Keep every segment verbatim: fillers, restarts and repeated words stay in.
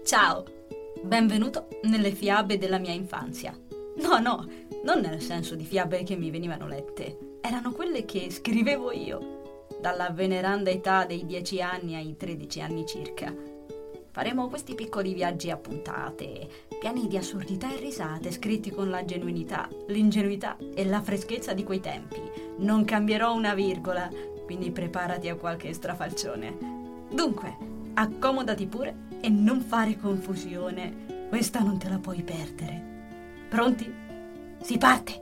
Ciao, benvenuto nelle fiabe della mia infanzia. No, no, non nel senso di fiabe che mi venivano lette, erano quelle che scrivevo io, dalla veneranda età dei dieci anni ai tredici anni circa. Faremo questi piccoli viaggi a puntate, pieni di assurdità e risate, scritti con la genuinità, l'ingenuità e la freschezza di quei tempi. Non cambierò una virgola, quindi preparati a qualche strafalcione. Dunque, accomodati pure e non fare confusione, questa non te la puoi perdere. Pronti? Si parte!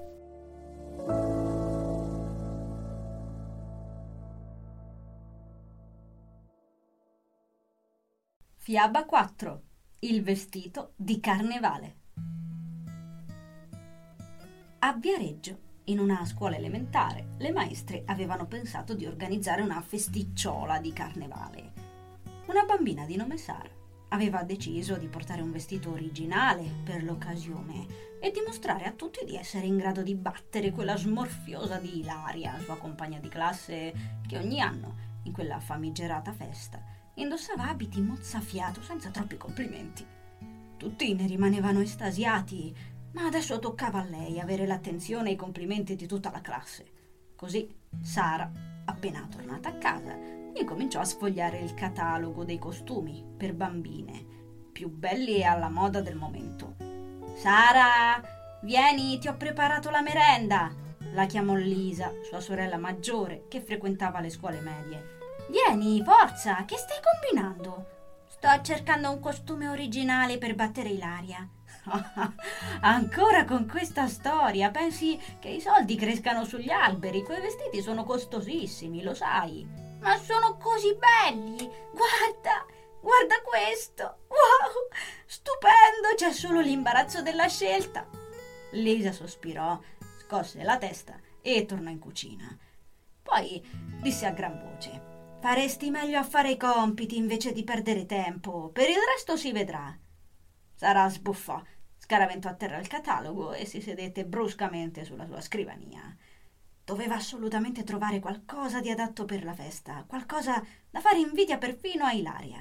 Fiaba quattro. Il vestito di carnevale. A Viareggio, in una scuola elementare, le maestre avevano pensato di organizzare una festicciola di carnevale. Una bambina di nome Sara aveva deciso di portare un vestito originale per l'occasione e dimostrare a tutti di essere in grado di battere quella smorfiosa di Ilaria, sua compagna di classe, che ogni anno, in quella famigerata festa, indossava abiti mozzafiato senza troppi complimenti. Tutti ne rimanevano estasiati, ma adesso toccava a lei avere l'attenzione e i complimenti di tutta la classe. Così Sara, appena tornata a casa, incominciò a sfogliare il catalogo dei costumi per bambine, più belli e alla moda del momento. «Sara, vieni, ti ho preparato la merenda!» la chiamò Lisa, sua sorella maggiore, che frequentava le scuole medie. «Vieni, forza, che stai combinando?» «Sto cercando un costume originale per battere Ilaria». «Ancora con questa storia? Pensi che i soldi crescano sugli alberi? Quei vestiti sono costosissimi, lo sai». «Ma sono così belli! Guarda, guarda questo! Wow! Stupendo! C'è solo l'imbarazzo della scelta!» Lisa sospirò, scosse la testa e tornò in cucina. Poi disse a gran voce: «Faresti meglio a fare i compiti invece di perdere tempo. Per il resto si vedrà». Sara sbuffò, scaraventò a terra il catalogo e si sedette bruscamente sulla sua scrivania. Doveva assolutamente trovare qualcosa di adatto per la festa, qualcosa da fare invidia perfino a Ilaria.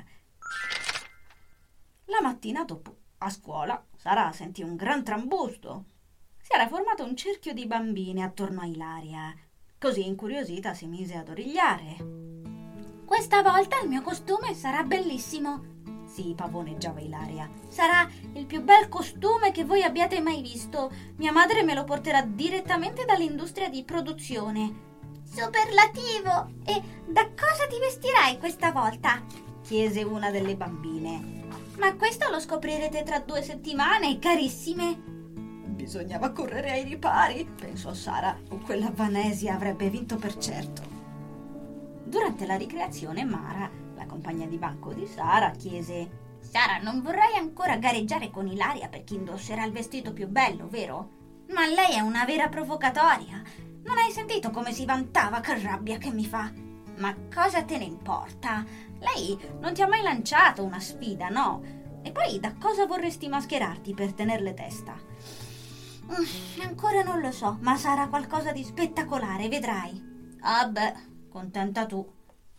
La mattina dopo, a scuola, Sara sentì un gran trambusto. Si era formato un cerchio di bambine attorno a Ilaria. Così incuriosita si mise ad origliare. «Questa volta il mio costume sarà bellissimo», si pavoneggiava Ilaria. «Sarà il più bel costume che voi abbiate mai visto. Mia madre me lo porterà direttamente dall'industria di produzione». «Superlativo! E da cosa ti vestirai questa volta?» chiese una delle bambine. «Ma questo lo scoprirete tra due settimane, carissime». Bisognava correre ai ripari, pensò Sara, o quella Vanesia avrebbe vinto per certo. Durante la ricreazione Mara, la compagna di banco di Sara, chiese: «Sara, non vorrai ancora gareggiare con Ilaria per chi indosserà il vestito più bello, vero? Ma lei è una vera provocatoria. Non hai sentito come si vantava? Che rabbia che mi fa!» «Ma cosa te ne importa? Lei non ti ha mai lanciato una sfida, no? E poi da cosa vorresti mascherarti per tenerle testa?» Mm, «Ancora non lo so, ma sarà qualcosa di spettacolare, vedrai». «Ah beh, contenta tu».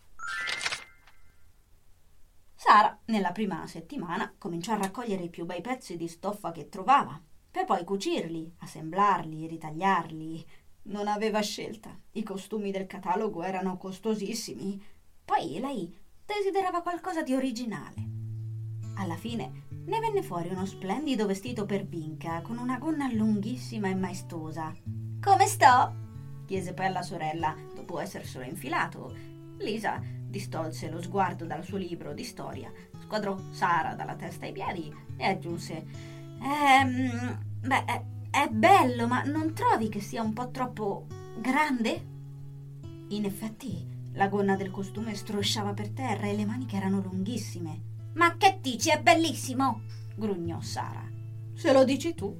Sara, nella prima settimana, cominciò a raccogliere i più bei pezzi di stoffa che trovava, per poi cucirli, assemblarli, ritagliarli. Non aveva scelta. I costumi del catalogo erano costosissimi. Poi lei desiderava qualcosa di originale. Alla fine ne venne fuori uno splendido vestito per Vinca, con una gonna lunghissima e maestosa. «Come sto?» chiese poi alla sorella, dopo esserselo infilato. Lisa distolse lo sguardo dal suo libro di storia, squadrò Sara dalla testa ai piedi e aggiunse: ehm, beh, è, è bello, ma non trovi che sia un po' troppo grande?» In effetti la gonna del costume strosciava per terra e le maniche erano lunghissime. «Ma che dici, è bellissimo!» grugnò Sara. «Se lo dici tu».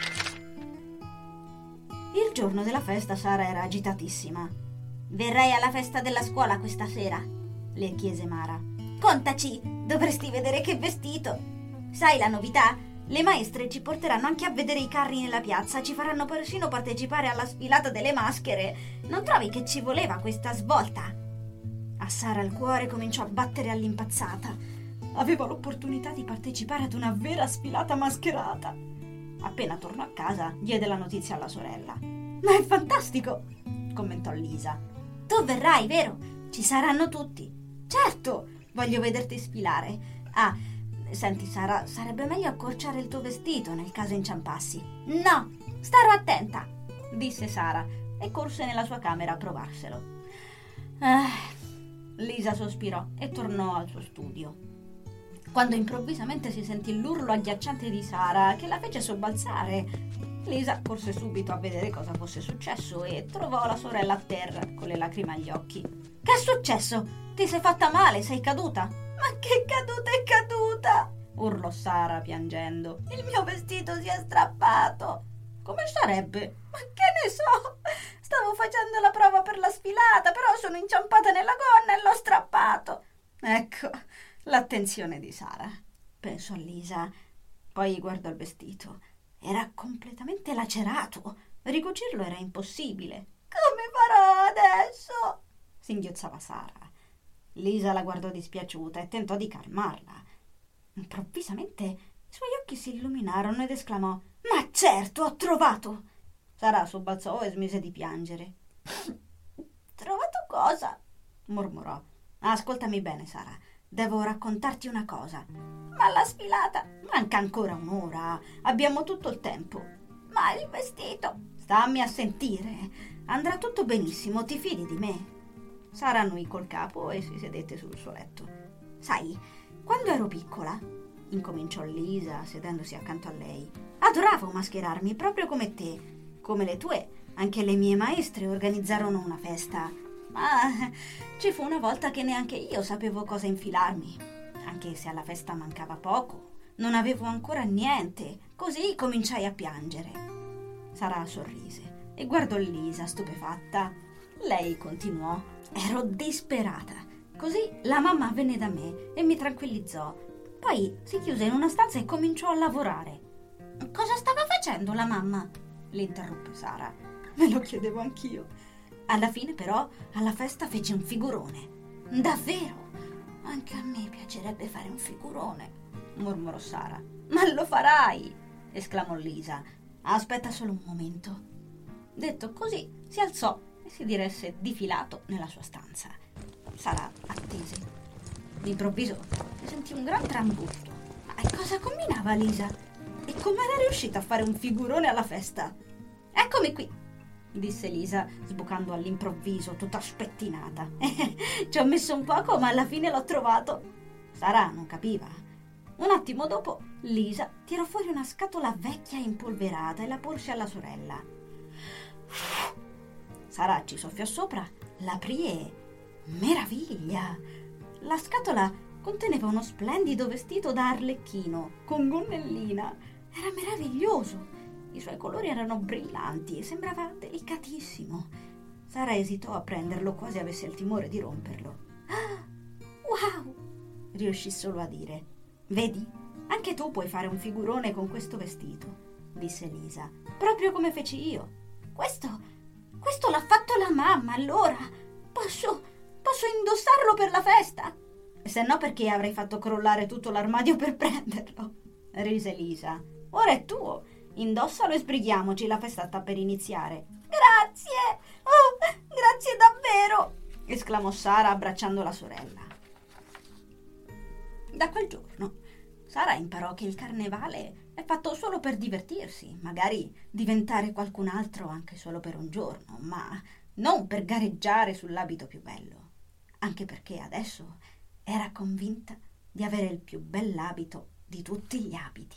Il giorno della festa Sara era agitatissima. «Verrai alla festa della scuola questa sera?» le chiese Mara. «Contaci, dovresti vedere che vestito! Sai la novità? Le maestre ci porteranno anche a vedere i carri nella piazza, ci faranno persino partecipare alla sfilata delle maschere. Non trovi che ci voleva questa svolta?» A Sara il cuore cominciò a battere all'impazzata. aveva l'opportunità di partecipare ad una vera sfilata mascherata. Appena tornò a casa, diede la notizia alla sorella. «Ma è fantastico!» commentò Lisa. «Tu verrai, vero? Ci saranno tutti!» «Certo! Voglio vederti sfilare! Ah, senti Sara, sarebbe meglio accorciare il tuo vestito nel caso inciampassi!» «No! Starò attenta!» disse Sara e corse nella sua camera a provarselo. Ah, Lisa sospirò e tornò al suo studio, quando improvvisamente si sentì l'urlo agghiacciante di Sara che la fece sobbalzare. Lisa corse subito a vedere cosa fosse successo e trovò la sorella a terra con le lacrime agli occhi. «Che è successo? Ti sei fatta male? Sei caduta?» «Ma che caduta è caduta?» urlò Sara piangendo. «Il mio vestito si è strappato!» «Come sarebbe?» «Ma che ne so! Stavo facendo la prova per la sfilata, però sono inciampata nella gonna e l'ho strappato!» «Ecco, l'attenzione di Sara», pensò Lisa. Poi guardò il vestito. Era completamente lacerato. Ricucirlo era impossibile. «Come farò adesso?» singhiozzava Sara. Lisa la guardò dispiaciuta e tentò di calmarla. Improvvisamente i suoi occhi si illuminarono ed esclamò: «Ma certo, ho trovato!» Sara sobbalzò e smise di piangere. «Trovato cosa?» mormorò. «Ascoltami bene, Sara. Devo raccontarti una cosa.» «Ma la sfilata?» «Manca ancora un'ora. Abbiamo tutto il tempo.» «Ma il vestito?» «Stammi a sentire. Andrà tutto benissimo, ti fidi di me.» Sara annui col capo e si sedette sul suo letto. «Sai, quando ero piccola», incominciò Lisa sedendosi accanto a lei, «adoravo mascherarmi proprio come te. Come le tue, anche le mie maestre organizzarono una festa. Ma ci fu una volta che neanche io sapevo cosa infilarmi. Anche se alla festa mancava poco, non avevo ancora niente, così cominciai a piangere.» Sara sorrise e guardò Lisa stupefatta. Lei continuò: «Ero disperata. Così la mamma venne da me e mi tranquillizzò. Poi si chiuse in una stanza e cominciò a lavorare.» «Cosa stava facendo la mamma?» le interruppe Sara. «Me lo chiedevo anch'io. Alla fine però alla festa fece un figurone.» «Davvero? Anche a me piacerebbe fare un figurone», mormorò Sara. «Ma lo farai!» esclamò Lisa. «Aspetta solo un momento.» Detto così si alzò e si diresse difilato nella sua stanza. Sara attese. D'improvviso si sentì un gran trambusto. Ma cosa combinava Lisa? E come era riuscita a fare un figurone alla festa? «Eccomi qui», disse Lisa, sbucando all'improvviso, tutta spettinata. «Ci ho messo un poco, ma alla fine l'ho trovato.» Sara non capiva. Un attimo dopo Lisa tirò fuori una scatola vecchia e impolverata e la porse alla sorella. Sara ci soffiò sopra, l'aprì e... meraviglia! La scatola conteneva uno splendido vestito da arlecchino, con gonnellina. Era meraviglioso. I suoi colori erano brillanti e sembrava delicatissimo. Sara esitò a prenderlo, quasi avesse il timore di romperlo. «Ah, wow!» riuscì solo a dire. «Vedi? Anche tu puoi fare un figurone con questo vestito», disse Lisa, «proprio come feci io.» «Questo... questo l'ha fatto la mamma, allora posso... posso indossarlo per la festa?» «Se no, perché avrei fatto crollare tutto l'armadio per prenderlo?» rise Lisa. «Ora è tuo. Indossalo e sbrighiamoci, la festa sta per iniziare.» «Grazie! Oh, grazie davvero!» esclamò Sara abbracciando la sorella. Da quel giorno Sara imparò che il carnevale è fatto solo per divertirsi, magari diventare qualcun altro anche solo per un giorno, ma non per gareggiare sull'abito più bello, anche perché adesso era convinta di avere il più bell'abito di tutti gli abiti.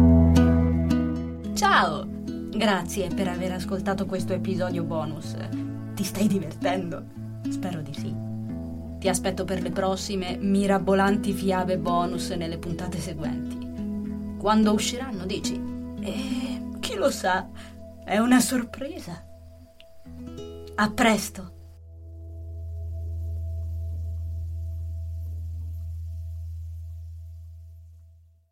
Ciao! Grazie per aver ascoltato questo episodio bonus. Ti stai divertendo? Spero di sì. Ti aspetto per le prossime mirabolanti fiabe bonus nelle puntate seguenti. Quando usciranno, dici? E chi lo sa? È una sorpresa. A presto!